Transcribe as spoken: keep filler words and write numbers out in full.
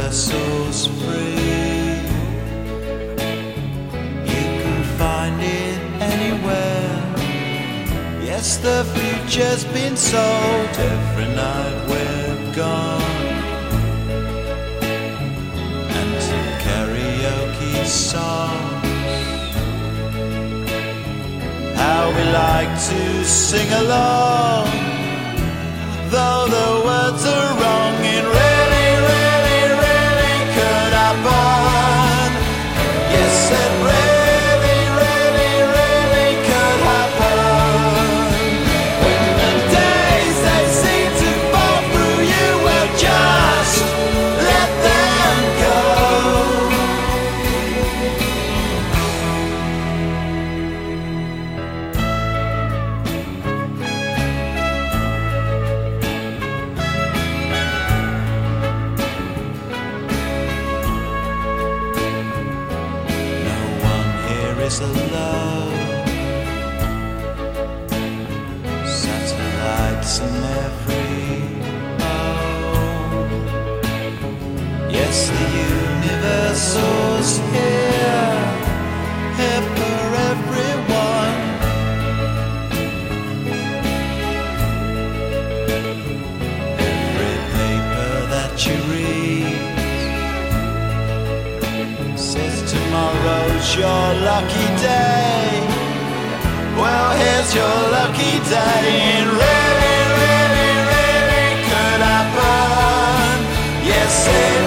universal's free. You can find it anywhere. Yes, the future's been sold every night we're gone. And some karaoke songs, how we like to sing along, though the words are wrong. It really, really, really could happen. Yes, it really, really, really could happen. When the days they seem to fall through you, well, just let them go. Alone, satellites in every home. Yes, the universal's here, here for everyone. Every paper that you read says tomorrow's your lucky day. Well, here's your lucky day. It really, really, really could happen. Yes, it